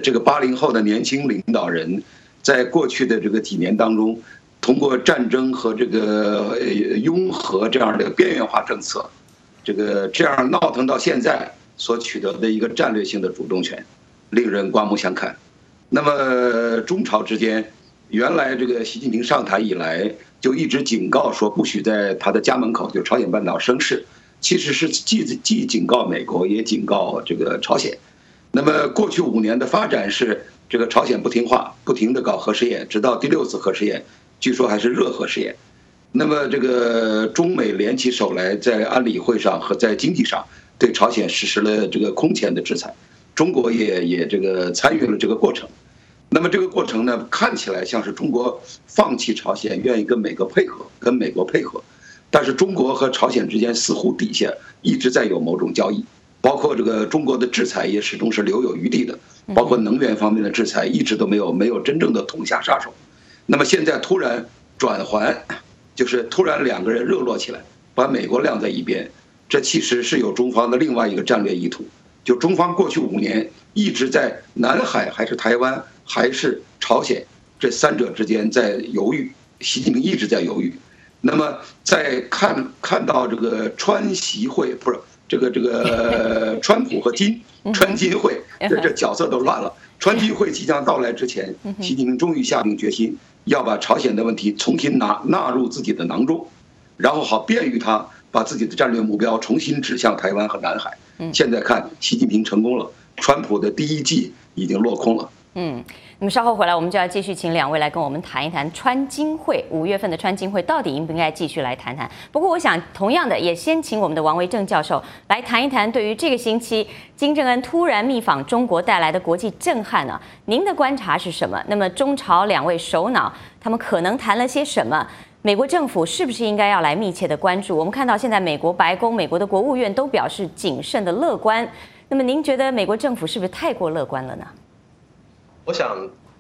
80后的年轻领导人，在过去的这个几年当中，通过战争和这个拥核这样的边缘化政策。这样闹腾到现在所取得的一个战略性的主动权，令人刮目相看。那么中朝之间，原来这个习近平上台以来就一直警告说不许在他的家门口就朝鲜半岛生事，其实是既警告美国也警告这个朝鲜。那么过去5年的发展是这个朝鲜不听话，不停地搞核试验，直到第6次核试验，据说还是热核试验。那么这个中美联起手来，在安理会上和在经济上对朝鲜实施了这个空前的制裁，中国也这个参与了这个过程。那么这个过程呢，看起来像是中国放弃朝鲜，愿意跟美国配合，但是中国和朝鲜之间似乎底下一直在有某种交易，包括这个中国的制裁也始终是留有余地的，包括能源方面的制裁一直都没有真正的捅下杀手。那么现在突然转环。就是突然2个人热络起来，把美国晾在一边，这其实是有中方的另外一个战略意图。就中方过去5年一直在南海还是台湾还是朝鲜这3者之间在犹豫，习近平一直在犹豫。那么在看到这个川习会，不是这个川普和川金会，这角色都乱了。川金会即将到来之前，习近平终于下定决心。要把朝鲜的问题重新纳入自己的囊中，然后好便于他把自己的战略目标重新指向台湾和南海。现在看习近平成功了，川普的第1计已经落空了。 那么稍后回来，我们就要继续请2位来跟我们谈一谈川金会5月份的川金会到底应不应该继续来谈谈。不过，我想同样的也先请我们的王维正教授来谈一谈对于这个星期金正恩突然密访中国带来的国际震撼呢？您的观察是什么？那么中朝2位首脑他们可能谈了些什么？美国政府是不是应该要来密切的关注？我们看到现在美国白宫、美国的国务院都表示谨慎的乐观。那么您觉得美国政府是不是太过乐观了呢？ 我想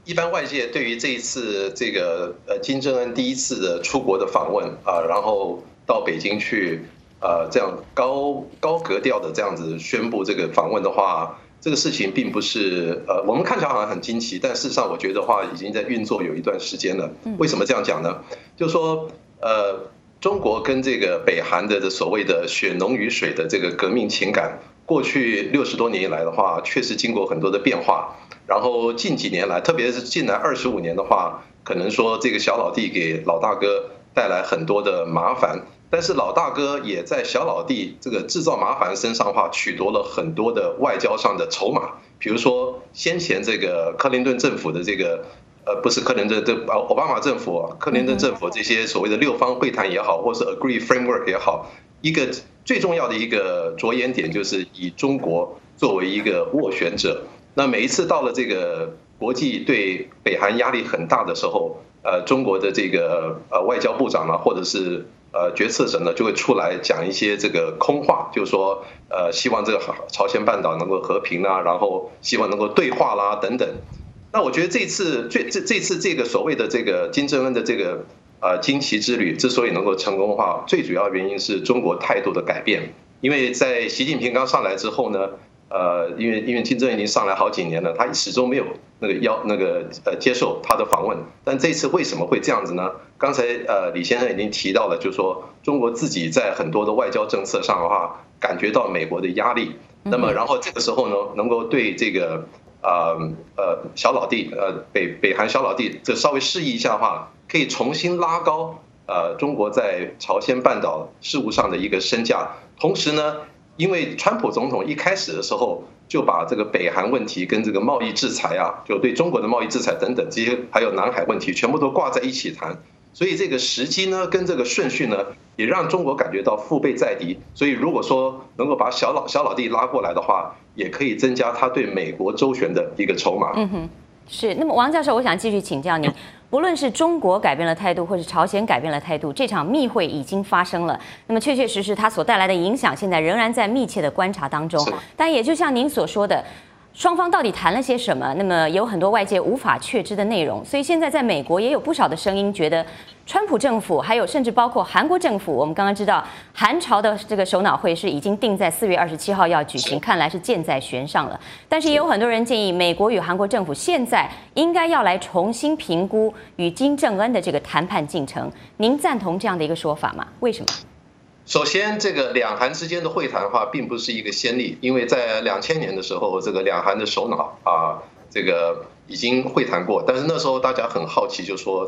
一般外界对于这一次这个金正恩第一次的出国的访问啊，然后到北京去这样高格调的这样子宣布这个访问的话，这个事情并不是我们看起来好像很惊奇，但事实上我觉得话已经在运作有一段时间了。为什么这样讲呢？就是说中国跟这个北韩的所谓的血浓于水的这个革命情感，过去60多年以来的话，确实经过很多的变化。然后近几年来，特别是近来25年的话，可能说这个小老弟给老大哥带来很多的麻烦，但是老大哥也在小老弟这个制造麻烦身上的话，取得了很多的外交上的筹码。比如说先前这个克林顿政府的这个不是克林顿奥巴马政府，克林顿政府这些所谓的6方会谈也好，或是 Agree Framework 也好，一个最重要的一个着眼点就是以中国作为一个斡旋者。那每一次到了这个国际对北韩压力很大的时候，中国的这个外交部长呢，或者是决策者呢，就会出来讲一些这个空话，就是说希望这个朝鲜半岛能够和平啦，然后希望能够对话啦等等。那我觉得这次这个所谓的这个金正恩的这个金旗之旅之所以能够成功的话，最主要原因是中国态度的改变。因为在习近平刚上来之后呢，因为金正恩已经上来好几年了，他始终没有接受他的访问。但这次为什么会这样子呢？刚才李先生已经提到了，就是说中国自己在很多的外交政策上的话，感觉到美国的压力。那么然后这个时候呢，能够对这个小老弟北韩小老弟这稍微示意一下的话，可以重新拉高中国在朝鲜半岛事务上的一个身价。同时呢，因为川普总统一开始的时候就把这个北韩问题跟这个贸易制裁啊，就对中国的贸易制裁等等这些，还有南海问题全部都挂在一起谈，所以这个时机呢跟这个顺序呢，也让中国感觉到腹背在敌。所以如果说能够把小老弟拉过来的话，也可以增加他对美国周旋的一个筹码。 是。那么王教授，我想继续请教您，不论是中国改变了态度，或是朝鲜改变了态度，这场密会已经发生了。那么确确实实它所带来的影响，现在仍然在密切的观察当中。但也就像您所说的，双方到底谈了些什么？那么有很多外界无法确知的内容。所以现在在美国也有不少的声音觉得，川普政府还有甚至包括韩国政府，我们刚刚知道韩朝的这个首脑会是已经定在4月27号要举行，看来是箭在弦上了。但是也有很多人建议，美国与韩国政府现在应该要来重新评估与金正恩的这个谈判进程。您赞同这样的一个说法吗？为什么？ 首先，这个两韩之间的会谈的话，并不是一个先例，因为在2000年的时候，这个两韩的首脑这个已经会谈过，但是那时候大家很好奇，就说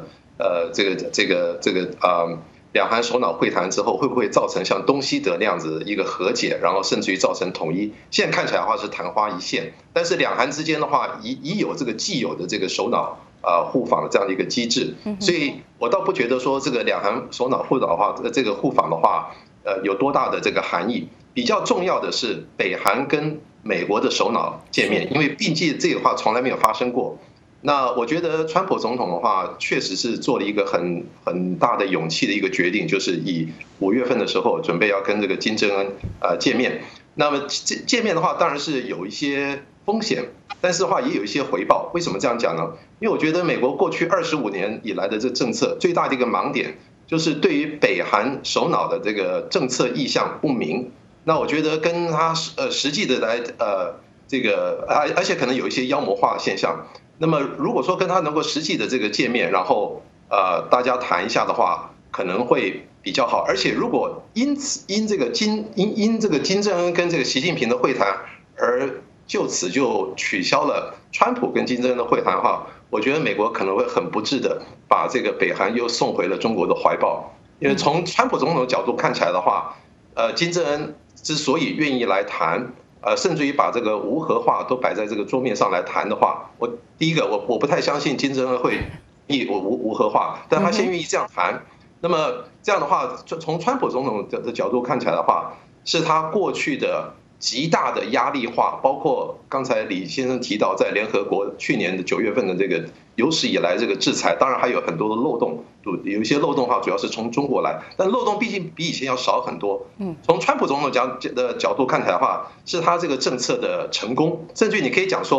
两韩首脑会谈之后，会不会造成像东西德那样子一个和解，然后甚至于造成统一？现在看起来的话是昙花一现，但是两韩之间的话，已有这个既有的这个首脑互访的这样的一个机制，所以我倒不觉得说这个两韩首脑互访的话，这个互访的话，有多大的这个含义。比较重要的是北韩跟美国的首脑见面，因为毕竟这个话从来没有发生过。那我觉得川普总统的话，确实是做了一个很大的勇气的一个决定，就是以5月份的时候准备要跟这个金正恩见面。那么见面的话，当然是有一些风险，但是的话也有一些回报。为什么这样讲呢？因为我觉得美国过去25年以来的这政策最大的一个盲点，就是对于北韩首脑的这个政策意向不明。那我觉得跟他实际的来而且可能有一些妖魔化的现象。那么如果说跟他能够实际的这个见面，然后大家谈一下的话，可能会比较好。而且如果因这个金正恩跟这个习近平的会谈而就此就取消了川普跟金正恩的会谈的话，我觉得美国可能会很不智的把这个北韩又送回了中国的怀抱。因为从川普总统的角度看起来的话，金正恩之所以愿意来谈，甚至于把这个无核化都摆在这个桌面上来谈的话，第一个我不太相信金正恩会无核化，但他先愿意这样谈。那么这样的话，从川普总统的角度看起来的话，是他过去的极大的压力化，包括刚才李先生提到，在联合国去年的9月份的这个有史以来这个制裁，当然还有很多的漏洞，有一些漏洞的话主要是从中国来，但漏洞毕竟比以前要少很多。从川普总统的角度看起来的话，是他这个政策的成功，甚至你可以讲说，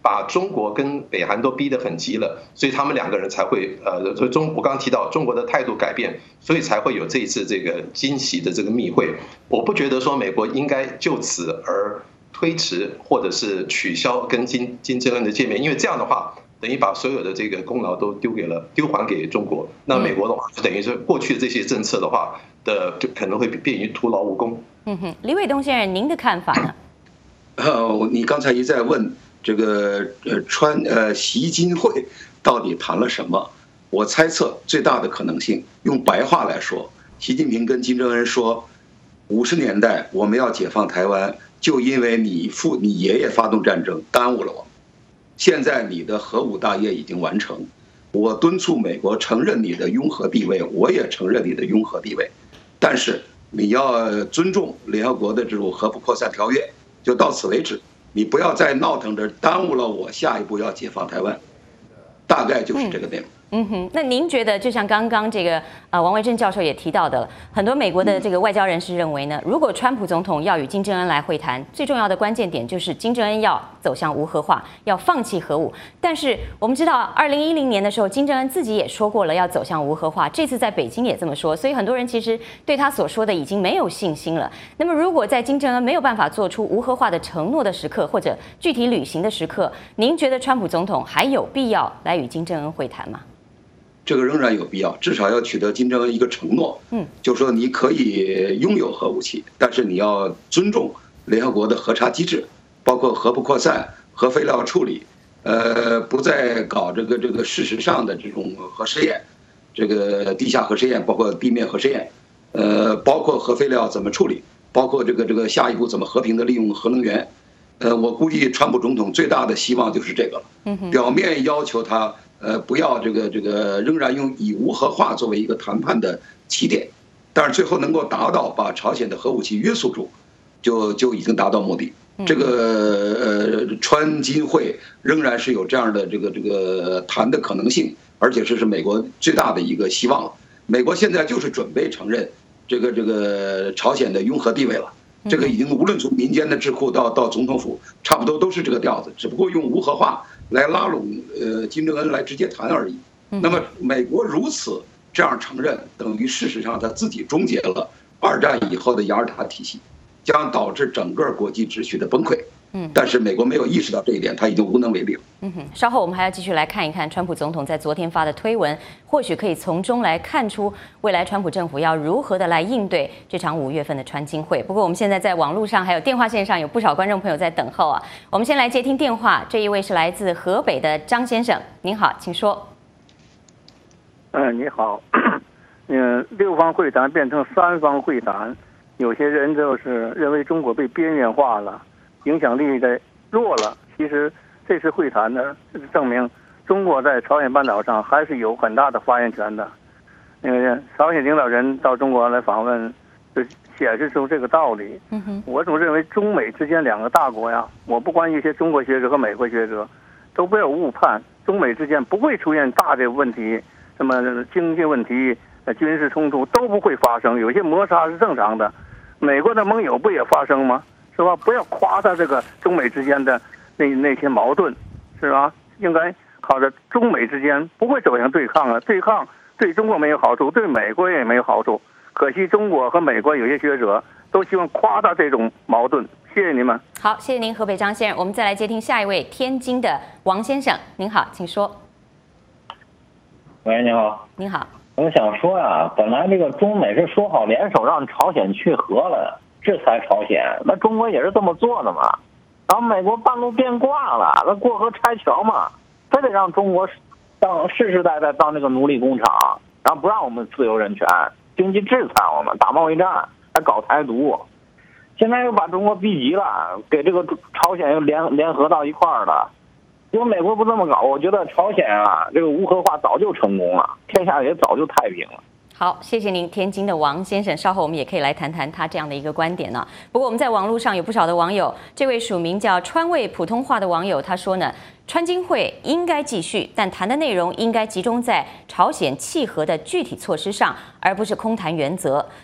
把中国跟北韩都逼得很急了，所以他们两个人才会我刚刚提到中国的态度改变，所以才会有这一次这个惊喜的这个密会。我不觉得说美国应该就此而推迟或者是取消跟金正恩的见面，因为这样的话等于把所有的这个功劳都丢还给中国。那美国的话就等于是过去的这些政策的话就可能会便于徒劳无功。 李伟东先生，您的看法呢？ 你刚才一再问这个习金会到底谈了什么？我猜测最大的可能性，用白话来说，习近平跟金正恩说，50年代我们要解放台湾，就因为你爷爷发动战争耽误了我们。现在你的核武大业已经完成，我敦促美国承认你的拥核地位，我也承认你的拥核地位，但是你要尊重联合国的这种核不扩散条约，就到此为止。你不要再闹腾着耽误了我下一步要解放台湾，大概就是这个内容。 那您觉得，就像刚刚这个王维正教授也提到的了，很多美国的这个外交人士认为呢，如果川普总统要与金正恩来会谈，最重要的关键点就是金正恩要走向无核化，要放弃核武。但是我们知道，2010年的时候，金正恩自己也说过了要走向无核化，这次在北京也这么说，所以很多人其实对他所说的已经没有信心了。那么，如果在金正恩没有办法做出无核化的承诺的时刻，或者具体履行的时刻，您觉得川普总统还有必要来与金正恩会谈吗？ 这个仍然有必要，至少要取得金正恩一个承诺，就是说你可以拥有核武器，但是你要尊重联合国的核查机制，包括核不扩散、核废料处理，不再搞这个事实上的这种核试验，这个地下核试验，包括地面核试验，包括核废料怎么处理，包括这个下一步怎么和平的利用核能源。我估计川普总统最大的希望就是这个了。表面要求他不要这个仍然用以无核化作为一个谈判的起点，但是最后能够达到把朝鲜的核武器约束住，就已经达到目的。这个川金会仍然是有这样的这个谈的可能性，而且这是美国最大的一个希望。美国现在就是准备承认这个朝鲜的拥核地位了。这个已经无论从民间的智库到总统府，差不多都是这个调子，只不过用无核化来拉拢金正恩来直接谈而已。那么美国如此这样承认，等于事实上他自己终结了2战以后的雅尔塔体系，将导致整个国际秩序的崩溃。但是美国没有意识到这一点，他已经无能为力了。 稍后我们还要继续来看一看川普总统在昨天发的推文，或许可以从中来看出未来川普政府要如何的来应对这场5月份的川金会。不过我们现在在网络上还有电话线上有不少观众朋友在等候啊，我们先来接听电话，这一位是来自河北的张先生，您好，请说。 你好，6方会谈变成3方会谈，有些人就是认为中国被边缘化了，影响力在弱了。其实这次会谈呢，证明中国在朝鲜半岛上还是有很大的发言权的。朝鲜领导人到中国来访问，就显示出这个道理。我总认为中美之间2个大国呀，我不管一些中国学者和美国学者，都不要误判，中美之间不会出现大的问题，什么经济问题、军事冲突都不会发生，有些摩擦是正常的。美国的盟友不也发生吗？是吧？不要夸大这个中美之间的那些矛盾，是吧？应该靠着中美之间不会走向对抗啊，对抗对中国没有好处，对美国也没有好处。可惜中国和美国有些学者都希望夸大这种矛盾。谢谢您们。 好，谢谢您，河北张先生。我们再来接听下一位天津的王先生，您好，请说。 喂，你好。 您好。 我想说呀，本来这个中美是说好联手让朝鲜去核了，制裁朝鲜，那中国也是这么做的嘛。然后美国半路变卦了，那过河拆桥嘛，非得让中国世世代代当这个奴隶工厂，然后不让我们自由人权，经济制裁我们，打贸易战，还搞台独。现在又把中国逼急了，给这个朝鲜又联合到一块儿了。如果美国不这么搞，我觉得朝鲜啊，这个无核化早就成功了，天下也早就太平了。 好，谢谢您，天津的王先生。稍后我们也可以来谈谈他这样的一个观点呢。不过我们在网络上有不少的网友，这位署名叫川味普通话的网友他说呢，川金会应该继续，但谈的内容应该集中在朝鲜弃核的具体措施上，而不是空谈原则。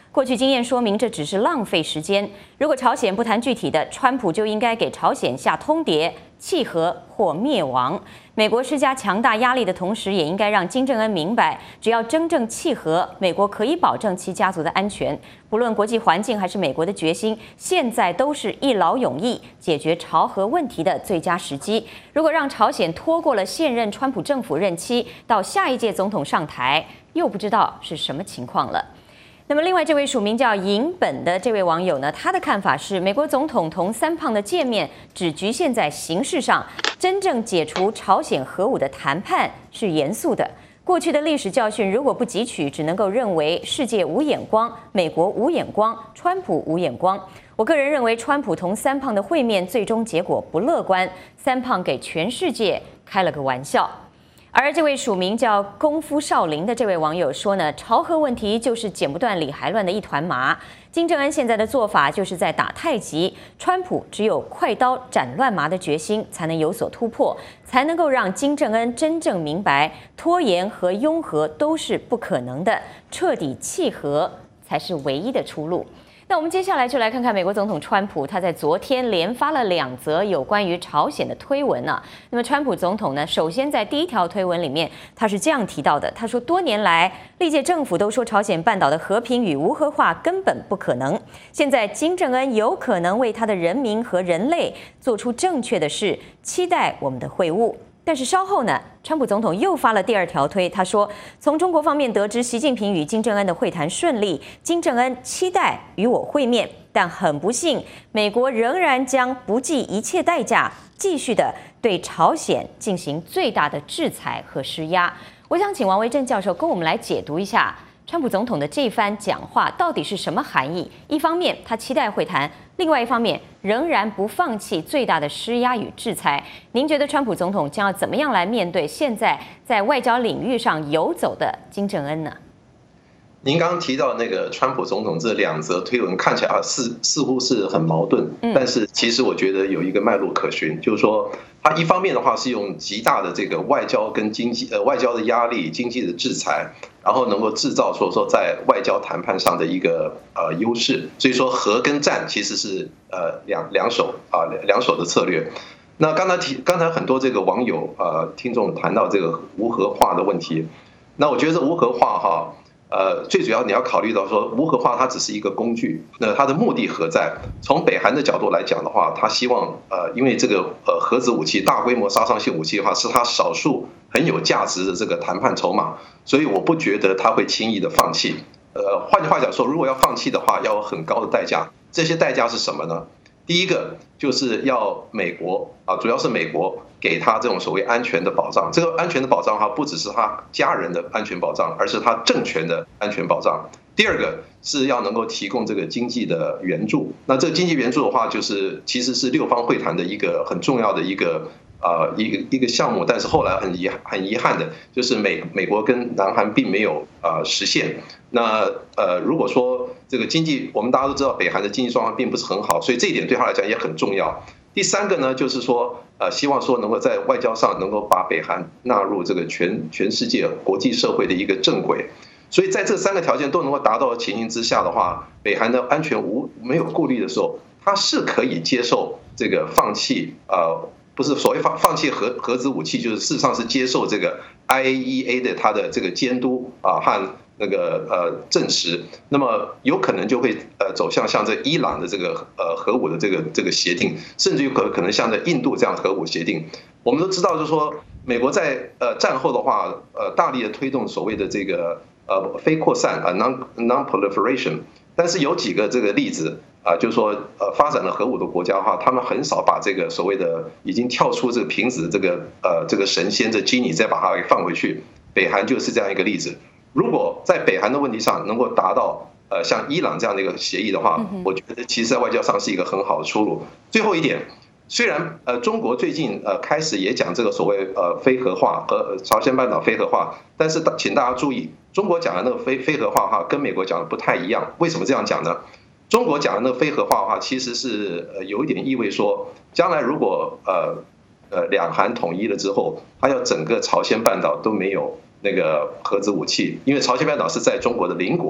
过去经验说明这只是浪费时间。如果朝鲜不谈具体的，川普就应该给朝鲜下通牒，契合或灭亡。美国施加强大压力的同时，也应该让金正恩明白，只要真正契合，美国可以保证其家族的安全。不论国际环境还是美国的决心，现在都是一劳永逸解决朝核问题的最佳时机。如果让朝鲜拖过了现任川普政府任期，到下一届总统上台，又不知道是什么情况了。那么，另外这位署名叫银本的这位网友呢，他的看法是，美国总统同三胖的见面只局限在形式上，真正解除朝鲜核武的谈判是严肃的。过去的历史教训如果不汲取，只能够认为世界无眼光，美国无眼光，川普无眼光。我个人认为，川普同三胖的会面最终结果不乐观，三胖给全世界开了个玩笑。而这位署名叫功夫少林的这位网友说呢，朝核问题就是剪不断理还乱的一团麻。金正恩现在的做法就是在打太极，川普只有快刀斩乱麻的决心，才能有所突破，才能够让金正恩真正明白，拖延和拥核都是不可能的，彻底契合才是唯一的出路。那我们接下来就来看看美国总统川普，他在昨天连发了2则有关于朝鲜的推文啊。那么川普总统呢，首先在第一条推文里面，他是这样提到的，他说多年来历届政府都说朝鲜半岛的和平与无核化根本不可能，现在金正恩有可能为他的人民和人类做出正确的事，期待我们的会晤。但是稍后呢，川普总统又发了第2条推，他说从中国方面得知习近平与金正恩的会谈顺利，金正恩期待与我会面，但很不幸，美国仍然将不计一切代价继续的对朝鲜进行最大的制裁和施压。我想请王维正教授跟我们来解读一下川普总统的这番讲话到底是什么含义？一方面他期待会谈，另外一方面仍然不放弃最大的施压与制裁。您觉得川普总统将要怎么样来面对现在在外交领域上游走的金正恩呢？ 您刚刚提到那个川普总统这2则推文看起来似乎是很矛盾，但是其实我觉得有一个脉络可循，就是说他一方面的话是用极大的这个外交跟外交的压力、经济的制裁，然后能够制造说在外交谈判上的一个优势，所以说和跟战其实是两手的策略。那刚才很多这个网友听众谈到这个无核化的问题，那我觉得这无核化最主要你要考虑到说无核化它只是一个工具，那它的目的何在？从北韩的角度来讲的话，他希望因为这个核子武器、大规模杀伤性武器的话，是他少数很有价值的这个谈判筹码，所以我不觉得他会轻易的放弃。换句话讲说，如果要放弃的话，要有很高的代价。这些代价是什么呢？第一个就是要美国主要是美国给他这种所谓安全的保障。这个安全的保障不只是他家人的安全保障，而是他政权的安全保障。第二个是要能够提供这个经济的援助。那这个经济援助的话，其实是6方会谈的一个很重要的一个项目，但是后来很遗憾的就是美国跟南韩并没有实现。那如果说这个经济，我们大家都知道北韩的经济状况并不是很好，所以这一点对他来讲也很重要。第3个呢，就是说希望说能够在外交上能够把北韩纳入这个全世界国际社会的一个正轨。所以在这3个条件都能够达到的情形之下的话，北韩的安全没有顾虑的时候，他是可以接受这个放弃不是所谓放弃核子武器，就是事实上是接受这个 IAEA 的它的这个监督和那个证实，那么有可能就会走向像这伊朗的这个核武的这个协定，甚至有可能像这印度这样的核武协定。我们都知道，就是说美国在战后的话，大力的推动所谓的这个非扩散non-proliferation， 但是有几个这个例子就是说发展了核武的国家的话，他们很少把这个所谓的已经跳出这个瓶子这个神仙这基尼再把它给放回去。北韩就是这样一个例子。如果在北韩的问题上能够达到像伊朗这样的一个协议的话，我觉得其实在外交上是一个很好的出路。最后一点，虽然中国最近开始也讲这个所谓非核化和朝鲜半岛非核化，但是请大家注意，中国讲的那个非核化跟美国讲的不太一样。为什么这样讲呢？中国讲的那个非核化的话，其实是有一点意味说，将来如果两韩统一了之后，它要整个朝鲜半岛都没有那个核子武器，因为朝鲜半岛是在中国的邻国，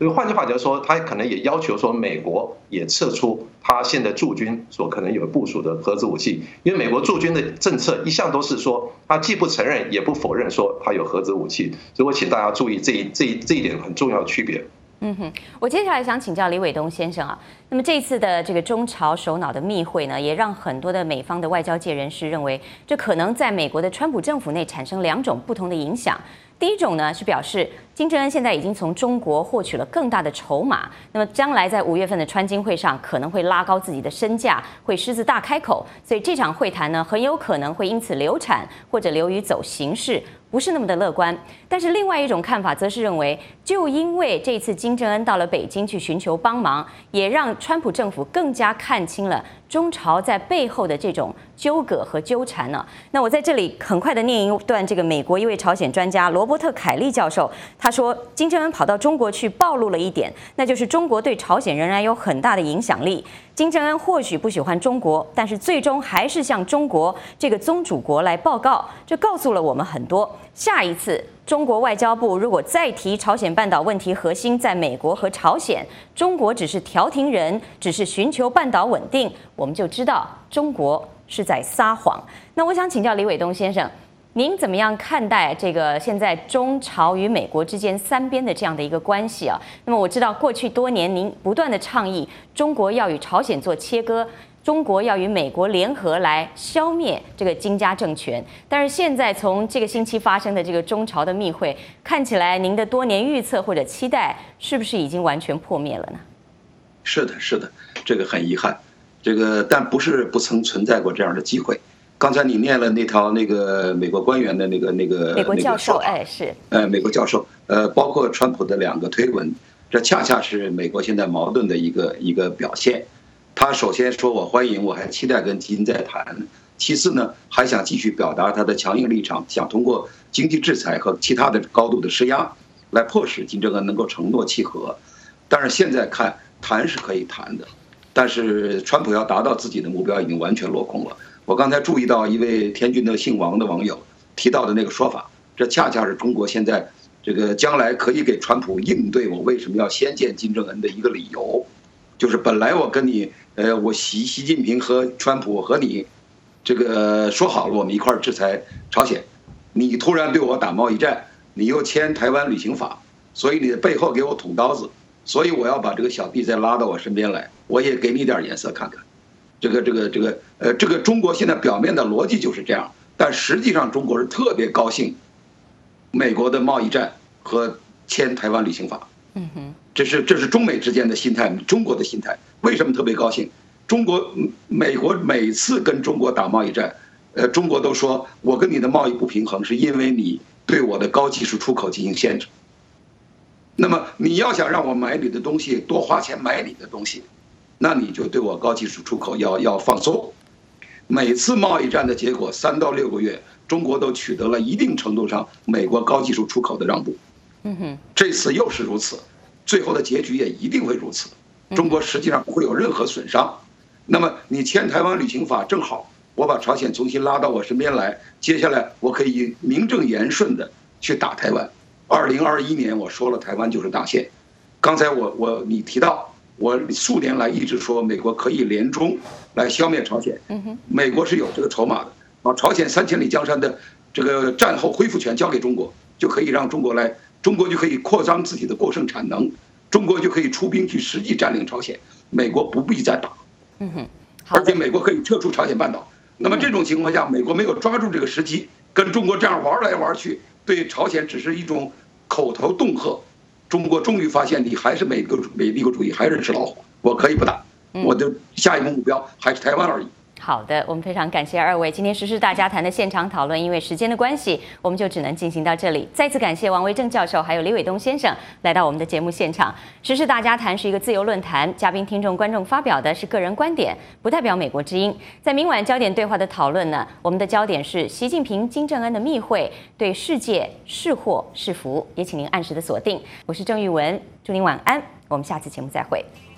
所以换句话就是说，他可能也要求说美国也撤出他现在驻军所可能有部署的核子武器，因为美国驻军的政策一向都是说，他既不承认也不否认说他有核子武器，所以我请大家注意这一点很重要的区别。 我接下来想请教李伟东先生啊，那么这次的这个中朝首脑的密会呢，也让很多的美方的外交界人士认为，这可能在美国的川普政府内产生2种不同的影响。第一种呢是表示金正恩现在已经从中国获取了更大的筹码，那么将来在5月份的川金会上可能会拉高自己的身价，会狮子大开口，所以这场会谈呢很有可能会因此流产或者流于走形式，不是那么的乐观。但是另外一种看法则是认为，就因为这次金正恩到了北京去寻求帮忙，也让川普政府更加看清了中朝在背后的这种纠葛和纠缠呢。那我在这里很快的念一段这个美国一位朝鲜专家罗伯特·凯利教授，他说金正恩跑到中国去暴露了一点，那就是中国对朝鲜仍然有很大的影响力。金正恩或许不喜欢中国，但是最终还是向中国这个宗主国来报告，这告诉了我们很多。下一次中国外交部如果再提朝鲜半岛问题核心在美国和朝鲜，中国只是调停人，只是寻求半岛稳定，我们就知道中国是在撒谎。那我想请教李伟东先生，您怎么样看待这个现在中朝与美国之间3边的这样的一个关系啊？那么我知道过去多年您不断的倡议中国要与朝鲜做切割，中国要与美国联合来消灭这个金家政权，但是现在从这个星期发生的这个中朝的密会，看起来您的多年预测或者期待是不是已经完全破灭了呢？ 是的，是的，这个很遗憾，但不是不曾存在过这样的机会。刚才你念了那条那个美国官员的那个美国教授，是美国教授，包括川普的2个推文，这恰恰是美国现在矛盾的一个表现。他首先说我欢迎，我还期待跟金再谈。其次呢，还想继续表达他的强硬立场，想通过经济制裁和其他的高度的施压，来迫使金正恩能够承诺契合。但是现在看谈是可以谈的，但是川普要达到自己的目标已经完全落空了。我刚才注意到一位天津的姓王的网友提到的那个说法，这恰恰是中国现在这个将来可以给川普应对我为什么要先见金正恩的一个理由，就是本来我跟你我习近平和川普和你这个说好了，我们一块儿制裁朝鲜，你突然对我打贸易战，你又签台湾旅行法，所以你的背后给我捅刀子，所以我要把这个小弟再拉到我身边来，我也给你点颜色看看。这个中国现在表面的逻辑就是这样，但实际上中国是特别高兴美国的贸易战和签台湾旅行法。这是中美之间的心态，中国的心态。为什么特别高兴？美国每次跟中国打贸易战，中国都说我跟你的贸易不平衡是因为你对我的高技术出口进行限制。那么你要想让我买你的东西，多花钱买你的东西，那你就对我高技术出口要放松。每次贸易战的结果3到6个月，中国都取得了一定程度上美国高技术出口的让步。这次又是如此，最后的结局也一定会如此。中国实际上不会有任何损伤。那么你签台湾旅行法，正好我把朝鲜重新拉到我身边来，接下来我可以名正言顺的去打台湾。2021年我说了，台湾就是大限。刚才你提到，我数年来一直说美国可以联中来消灭朝鲜，美国是有这个筹码的。把朝鲜3千里江山的这个战后恢复权交给中国，就可以让中国就可以扩张自己的过剩产能，中国就可以出兵去实际占领朝鲜，美国不必再打。而且美国可以撤出朝鲜半岛。那么这种情况下，美国没有抓住这个时机，跟中国这样玩来玩去，对朝鲜只是一种口头恫吓。中国终于发现你还是美帝国主义，还是纸老虎，我可以不打，我的下一步目标还是台湾而已。 好的，我们非常感谢2位今天时事大家谈的现场讨论，因为时间的关系，我们就只能进行到这里。再次感谢王维正教授还有李伟东先生来到我们的节目现场。时事大家谈是一个自由论坛，嘉宾、听众、观众发表的是个人观点，不代表美国之音。在明晚焦点对话的讨论呢，我们的焦点是习近平、金正恩的密会对世界是祸是福，也请您按时的锁定。我是郑玉文，祝您晚安，我们下次节目再会。